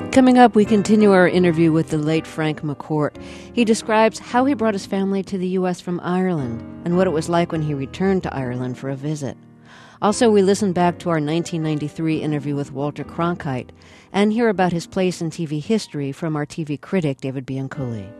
Coming up, we continue our interview with the late Frank McCourt. He describes how he brought his family to the U.S. from Ireland and what it was like when he returned to Ireland for a visit. Also, we listen back to our 1993 interview with Walter Cronkite and hear about his place in TV history from our TV critic, David Bianculi.